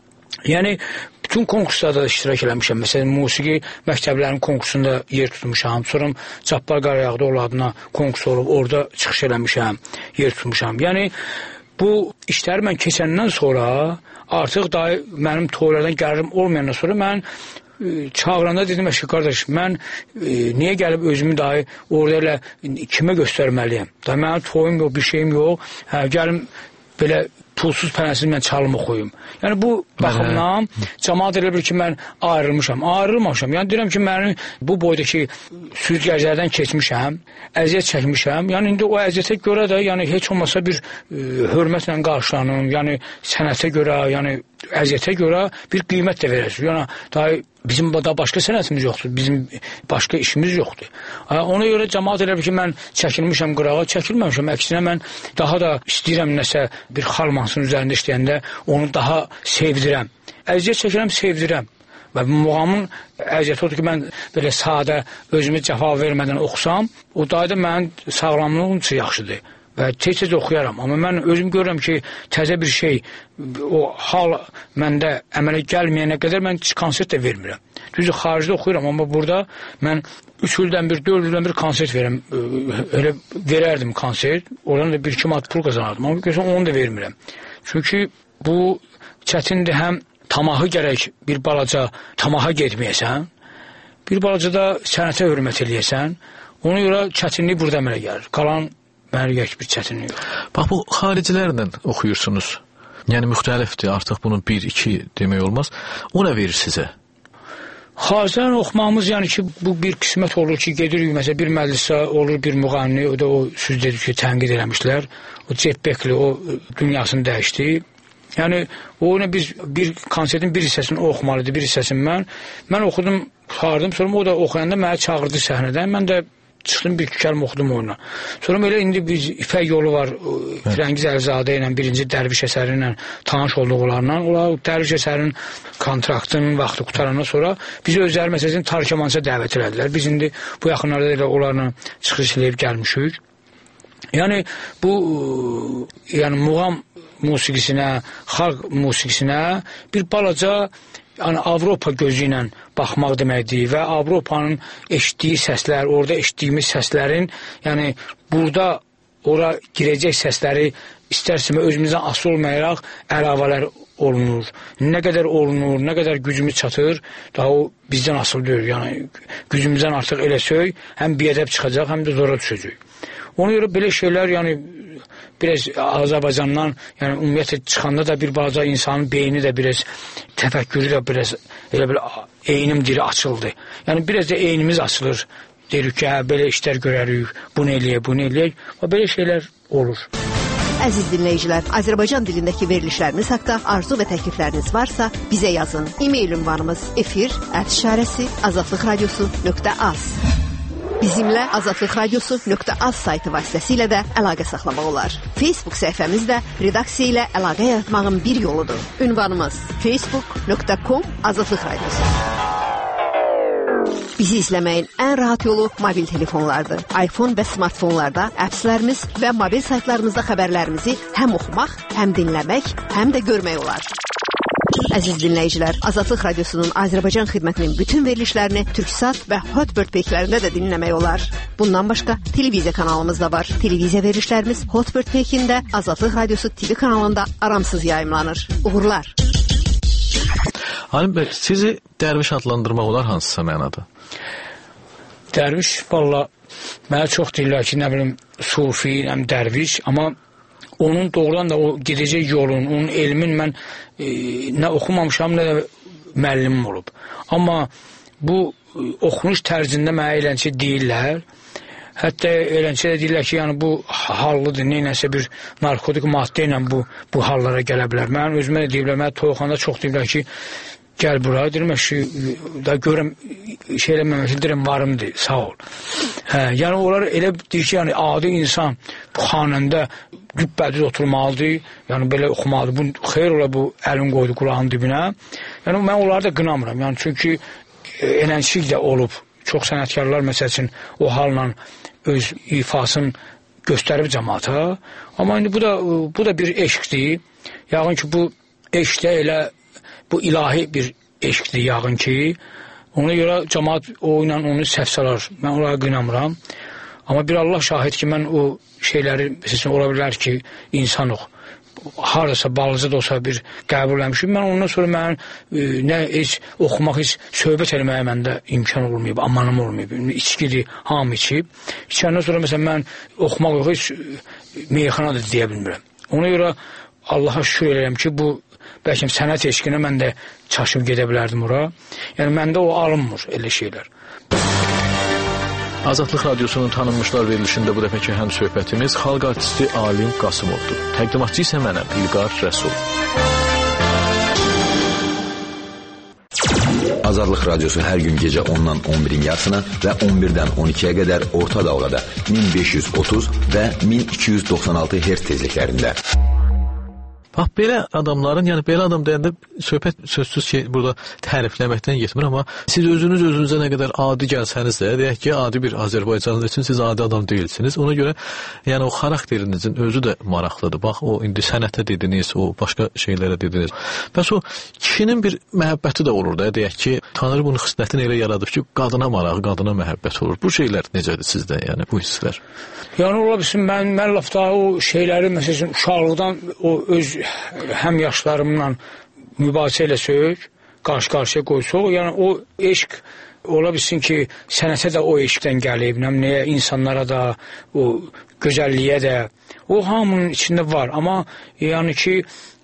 Yəni, bütün konkurslarda iştirak eləmişəm. Məsələn, musiqi məktəblərinin konkursunda yer tutmuşam. Sonra Cabbar Qarayağda ol adına konkurs olub, orada çıxış eləmişəm, yer tutmuşam. Yəni, bu işləri mən keçəndən sonra, artıq da mənim toylardan gəlirim olmayandan sonra mən çağıranda dedim, əşki qardaş, mən e, niyə gəlib özümü dahi orada elə kimə göstərməliyəm? Da mənim toyum yox, bir şeyim yox, hə, gəlim belə pulsuz pənəsiz mən çalım oxuyum. Yəni bu baxımdan cəmaat elə bilir ki, mən ayrılmışam, ayrılmamışam. Yəni deyirəm ki, mən bu boydakı süzgəclərdən keçmişəm, əziyyət çəkmişəm. Yəni indi o əziyyətə görə də yəni heç olmasa bir e, hörmətlə qarşılanım, yəni sənətə görə, yəni əziyyətə görə bir qiymət də verəsiniz. Yəni daha bizim da başqa sənətimiz yoxdur, bizim başqa işimiz yoxdur. Ona görə cəmaat elə bir ki, mən çəkilmişəm qırağa, çəkilməmişəm. Əksinə mən daha da istəyirəm nəsə bir xal mahnısının üzərində işləyəndə onu daha sevdirəm. Əziyyət çəkirəm, sevdirəm. Və muğamın əziyyəti odur ki, mən belə sadə özümü cəfa vermədən oxusam, o da da mənim sağlamlığım üçün yaxşıdır. Və tez-tez oxuyaram. Amma mən özüm görürəm ki, təzə bir şey, o hal məndə əmələ gəlməyənə qədər mən konsert də vermirəm. Düzdür, xaricdə oxuyuram, amma burada mən üç ildən bir, dörd ildən bir konsert verirəm. Elə verərdim konsert, oradan da bir iki mat pul qazanardım. Amma görürsən, onu da vermirəm. Çünki bu çətindir, həm tamahı gərək bir balaca tamaha getməyəsən, bir balaca da sənətə hörmət eləyəsən, ona görə çətinlik burada əmələ gəlir. Qalan mənə bir çətinlik yox. Bax, bu xaricilərlə oxuyursunuz. Yəni müxtəlifdir, artıq bunun bir, iki demək olmaz. O nə verir sizə? Xaricdən oxumağımız, yəni ki, bu bir qismət olur ki, gedirik, məsələn, bir məclisə olur, bir müğənni, o da o söz dedi ki, tənqid eləmişlər. O Jeff Beckli, o dünyasını dəyişdi. Yəni, o nə biz bir konsertin bir hissəsini o oxumalıdır, bir hissəsini mən. Mən oxudum, xardım, sonra o da oxuyanda mənə çağırdı səhnədən. Mən də çıxdım, bir iki kəlmə oxudum oyuna. Sonra elə indi biz İpək yolu var, Firəngiz Əlizadə ilə, birinci Dərviş əsəri ilə tanış olduqlarla. Onlar Dərviş əsərinin kontraktının vaxtı qutarandan sonra bizi özləri məsələsini Tarkamança dəvət elədilər. Biz indi bu yaxınlarda elə onlarla çıxış eləyib gəlmişik. Yəni, bu, yəni, muğam musiqisinə, xalq musiqisinə bir balaca yəni Avropa gözü ilə baxmaq deməkdir və Avropanın eşitdiyi səslər, orada eşitdiyimiz səslərin, yəni burada ora girəcək səsləri istərsəm özümüzdən asılı olmayaraq əlavələr olunur. Nə qədər olunur, nə qədər gücümüz çatır, daha o bizdən asılı deyil. Yəni gücümüzdən artıq elə söy, həm biədəb çıxacaq, həm də zora düşəcək. Ona görə belə şeylər, yəni biraz Azərbaycandan, yəni ümumiyyətlə çıxanda da bir balaca insanın beyni də biraz, təfəkkürü də biraz, elə bir eynim dili açıldı. Yəni biraz da eynimiz açılır. Deyirik ki, hə, belə işlər görərik, bunu eləyək, bunu eləyək. Və belə şeylər olur. Əziz dinləyicilər, Azərbaycan dilindəki verilişlərimiz haqda arzu və təklifləriniz varsa, bizə yazın. E-mail ünvanımız efir ət işarəsi azadlıq radiosu nöqtə az. Bizimlə azadlıq radiosu nöqtə az saytı vasitəsilə də əlaqə saxlamaq olar. Facebook səhifəmiz də redaksiya ilə əlaqə yaratmağın bir yoludur. Ünvanımız facebook nöqtə com azadlıq radiosu. Bizi izləməyin ən rahat yolu mobil telefonlardır. iPhone və smartfonlarda appslərimiz və mobil saytlarımızda xəbərlərimizi həm oxumaq, həm dinləmək, həm də görmək olar. Əziz dinləyicilər, Azadlıq Radiosunun Azərbaycan xidmətinin bütün verilişlərini Türksat və Hotbird peykilərində də dinləmək olar. Bundan başqa televiziya kanalımız da var. Televiziya verilişlərimiz Hotbird peykində Azadlıq Radiosu T V kanalında aramsız yayımlanır. Uğurlar. Halim bəy, sizi dərviş adlandırmaq olar hansısa mənada? Dərviş, valla, mənə çox deyirlər ki, nə bilim, sufi, həm dərviş, amma onun doğrudan da o gedəcək yolun, onun elmin mən e, nə oxumamışam, nə də müəllimim olub. Amma bu e, oxunuş tərzində mənə eləncə deyirlər. Hətta eləncə də deyirlər ki, yəni bu hallıdır, neynəsə bir narkotik maddə ilə bu, bu hallara gələ bilər. Mən özümə də deyirlər, mənə toyuqanda çox deyirlər ki, gəl buraya, deyirəm ki, da görəm, şey eləməmək, deyirəm, varımdır, sağ ol. Hə, yəni onlar elə deyir ki, yəni adi insan bu xanəndə gübbədüz oturmalıdır, yəni belə oxumalıdır. Bu xeyr ola bu əlin qoydu qulağın dibinə. Yəni mən onları da qınamıram. Yəni çünki eləncik də olub. Çox sənətkarlar məsəl üçün o halla öz ifasını göstərib cəmaata. Amma indi bu da bu da bir eşqdir. Yəqin ki bu eşq də elə bu ilahi bir eşqdir yəqin ki. Ona görə cəmaat o ilə onu səhv salar. Mən onları qınamıram. Amma bir Allah şahid ki, mən o şeyləri, məsələn, ola bilər ki, insanıq. Haradasa, balıca da olsa bir qəbul eləmişim. Mən ondan sonra mən e, nə heç oxumaq, heç söhbət eləməyə məndə imkan olmayıb, amanım olmayıb. İçkidir, hamı içib. İçəndən sonra, məsələn, mən oxumaq yox, heç meyxana da deyə bilmirəm. Ona görə Allaha şükür edirəm ki, bu bəlkə sənət eşqinə mən də çaşıb gedə bilərdim ora. Yəni, məndə o alınmır elə şeylər. Azadlıq Radiosunun tanınmışlar verilişində bu dəfəki həm söhbətimiz xalq artisti Alim Qasımovdur. Təqdimatçı isə mənəm, İlqar Rəsul. Azadlıq Radiosu hər gün gecə ondan on birin yarısına və on birdən on ikiyə qədər orta dalğada min beş yüz otuz və min iki yüz doxsan altı hertz tezliklərində. Bax, belə adamların, yəni belə adam deyəndə söhbət sözsüz ki, burada tərifləməkdən getmir, amma siz özünüz özünüzə nə qədər adi gəlsəniz də, deyək ki, adi bir Azərbaycanlı üçün siz adi adam deyilsiniz. Ona görə, yəni o xarakterinizin özü də maraqlıdır. Bax, o indi sənətə dediniz, o başqa şeylərə dediniz. Bəs o kişinin bir məhəbbəti də olur da, deyək ki, Tanrı bunun xislətini elə yaradıb ki, qadına marağı, qadına məhəbbət olur. Bu şeylər necədir sizdə, yəni bu hisslər? Yəni, ola bilsin, mən, mən lafda o şeyləri, məsələn, uşaqlıqdan o öz həm yaşlarımla mübahisə ilə söhük, qarşı-qarşıya qoysuq, yəni o eşq ola bilsin ki, sənətə də o eşqdən gəlib, nəyə insanlara da, o gözəlliyə də, o hamının içində var, amma yəni ki,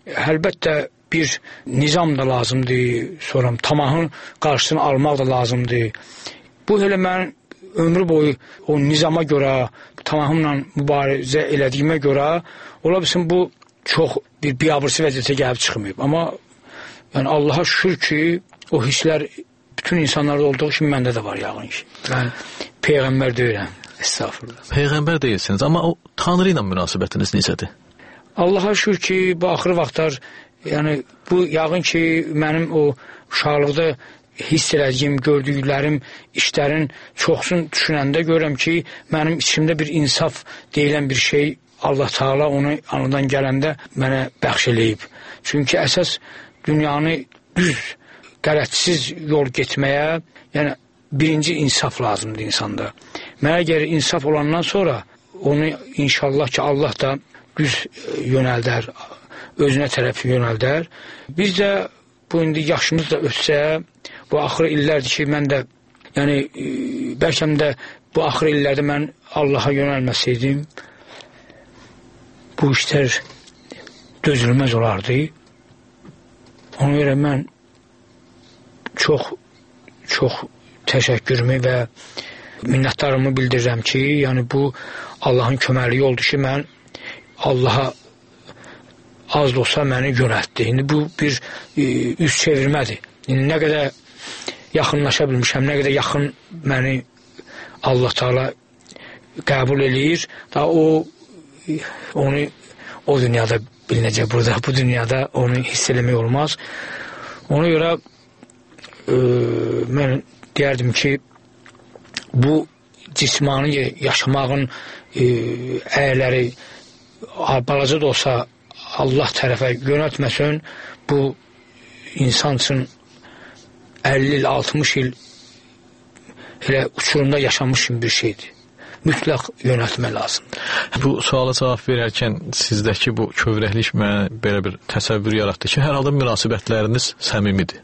əlbəttə bir nizam da lazımdır, sonra tamahın qarşısını almaq da lazımdır. Bu elə mən ömrü boyu o nizama görə, tamahımla mübarizə elədiyimə görə, ola bilsin bu çox bir biabırsı vəziyyətə gəlib çıxmayıb. Amma yəni Allaha şükür ki, o hisslər bütün insanlarda olduğu kimi məndə də var yağın ki. Mən Peyğəmbər deyirəm. Estağfurullah. Peyğəmbər deyilsiniz, amma o Tanrı ilə münasibətiniz necədir? Allaha şükür ki, bu axır vaxtlar, yəni bu yağın ki, mənim o uşaqlıqda hiss elədiyim, gördüklərim, işlərin çoxsun düşünəndə görürəm ki, mənim içimdə bir insaf deyilən bir şey Allah Teala onu anadan gələndə mənə bəxş eləyib. Çünki əsas dünyanı düz, qələtsiz yol getməyə, yəni birinci insaf lazımdır insanda. Mənə gəlir insaf olandan sonra onu inşallah ki Allah da düz yönəldər, özünə tərəf yönəldər. Biz də bu indi yaşımız da ötsə, bu axır illərdir ki mən də, yəni bəlkə də bu axır illərdə mən Allaha yönəlməsəydim, bu işlər dözülməz olardı. Ona görə mən çox, çox təşəkkürümü və minnətdarımı bildirirəm ki, yəni bu Allahın köməkliyi oldu ki, mən Allaha az da olsa məni yönəltdi. İndi bu bir e, üz çevirmədir. İndi nə qədər yaxınlaşa bilmişəm, nə qədər yaxın məni Allah Teala qəbul eləyir, da o onu o dünyada bilinəcək, burada, bu dünyada onu hiss eləmək olmaz. Ona görə e, mən deyərdim ki, bu cismani yaşamağın e, əyərləri balaca da olsa Allah tərəfə yönəltməsin, bu insan üçün əlli il, altmış il elə uçurumda yaşamış bir şeydir. Mütləq yönəltmək lazımdır. Bu suala cavab verərkən sizdəki bu kövrəklik mənə belə bir təsəvvür yaratdı ki, hər halda münasibətləriniz səmimidir.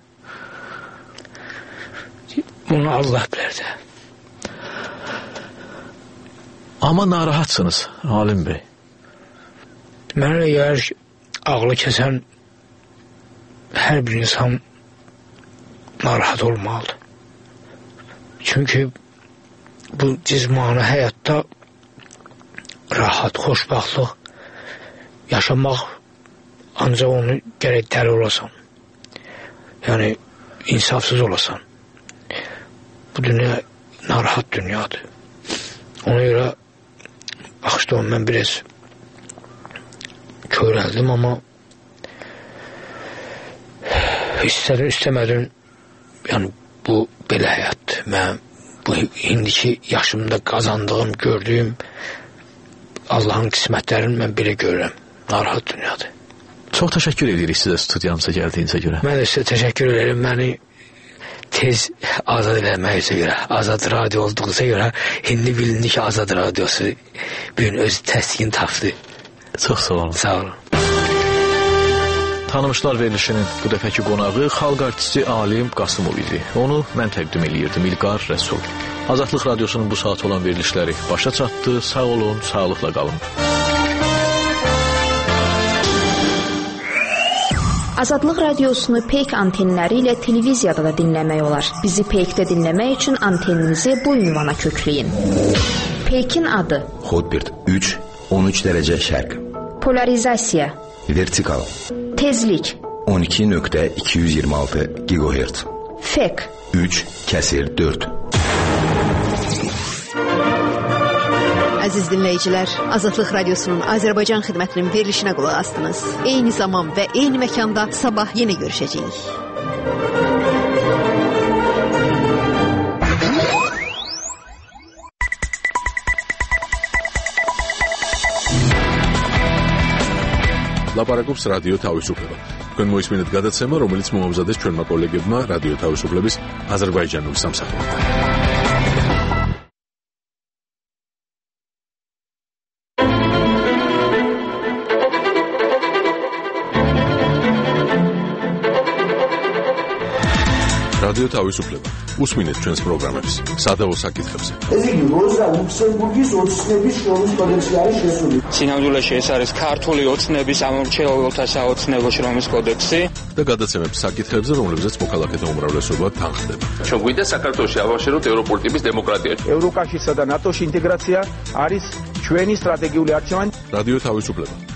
Bunu Allah bilər də. Amma narahatsınız, Alim bəy. Mənə əgər ağlı kəsən hər bir insan narahat olmalıdır. Çünki bu cismani həyatda rahat, xoşbaxtlıq yaşamaq ancaq onu gərək dəli olasan. Yəni insafsız olasan. Bu dünya narahat dünyadır. Ona görə baxışda mən biraz körəldim, amma istədim, istəmədim, yəni bu belə həyatdır. Mən bu indiki yaşımda qazandığım, gördüyüm Allahın qismətlərini mən belə görürəm. Narahat dünyadır. Çox təşəkkür edirik sizə studiyamıza gəldiyinizə görə. Mən də sizə təşəkkür ederim. Məni tez azad eləməyizə görə, azad radio olduğuza görə, indi bilindi ki, azad radiosu bir gün öz təsdiqini tapdı. Çox sağ olun. Sağ olun. Tanımışlar verilişinin bu dəfəki qonağı xalq artisti Alim Qasımov idi. Onu mən təqdim eləyirdim, İlqar Rəsul. Azadlıq Radiosunun bu saat olan verilişləri başa çatdı. Sağ olun, sağlıqla qalın. Azadlıq Radiosunu Peyk antenləri ilə televiziyada da dinləmək olar. Bizi Peykdə dinləmək üçün anteninizi bu ünvana kökləyin. Peykin adı Hotbird üç on üç dərəcə şərq. Polarizasiya Vertikal Tezlik on iki nöqtə iki yüz iyirmi altı gigahertz. Fek üç kəsir dörd. Əziz dinləyicilər, Azadlıq Radiosunun Azərbaycan xidmətinin verilişinə qulaq asdınız. Eyni zaman və eyni məkanda sabah yenə görüşəcəyik. ლაპარაკობს რადიო თავისუფლება. თქვენ მოისმინეთ გადაცემა, რომელიც მოამზადეს ჩვენმა კოლეგებმა რადიო თავისუფლების აზერბაიჯანული სამსახურიდან. რადიო თავისუფლება. უსმინეთ ჩვენს პროგრამებს სადავო საკითხებზე. ეს იგი როზა ლუქსემბურგის ოცნების შრომის კოდექსი არის შესული. სინამდვილეში ეს არის ქართული ოცნების ამორჩეულთა საოცნებო შრომის კოდექსი და გადაცემებს საკითხებზე, რომლებზეც მოქალაქეთა უმრავლესობა თანხდება. ჩვენ გვინდა საქართველოში ავაშეროთ ევროპული ტიპის დემოკრატია. ევროკავშირსა და ნატოში ინტეგრაცია არის ჩვენი სტრატეგიული არჩევანი. რადიო თავისუფლება.